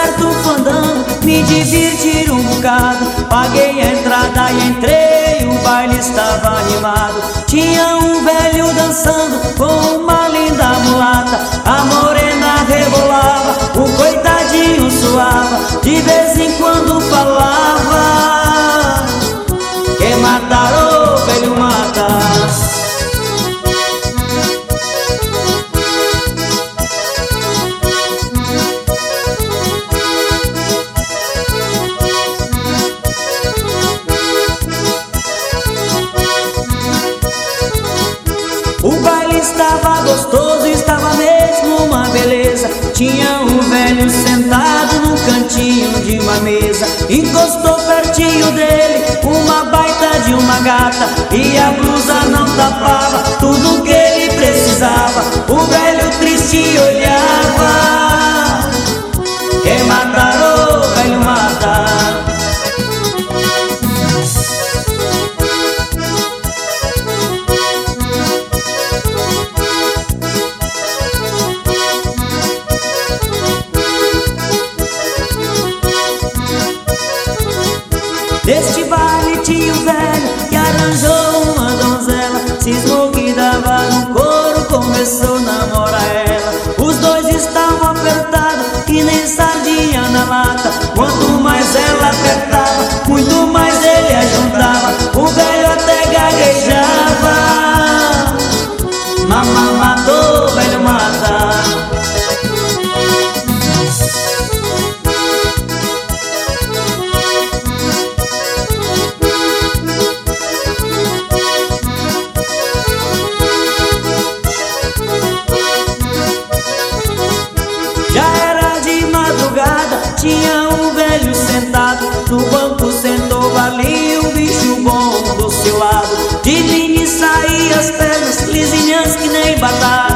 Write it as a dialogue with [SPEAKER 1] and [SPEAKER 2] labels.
[SPEAKER 1] certo fandango, me divertir um bocado. Paguei a entrada e entrei, o baile estava animado. Tinha um velho dançando com uma linda mulata. A morena rebolava, o coitadinho suava, de vez em quando falava: quem matar, ô velho mata. O baile estava gostoso, estava mesmo uma beleza. Tinha um velho sentado no cantinho de uma mesa. Encostou pertinho dele uma baita de uma gata, e a blusa não tapava tudo que ele precisava. O velho triste olhava: quem matar, ô velho mata. Neste baile tinha um velho que arranjou uma donzela. Cismou que dava no couro, começou a namorar ela. Os dois estavam apertados que nem sardinha na lata. Quanto mais ela apertava, muito mais ele ajuntava. O velho até gaguejava: mamãe matou, velho mata. Tinha um velho sentado no banco, sentou ali um bicho bom do seu lado. De mim saía as pernas lisinhas que nem batata.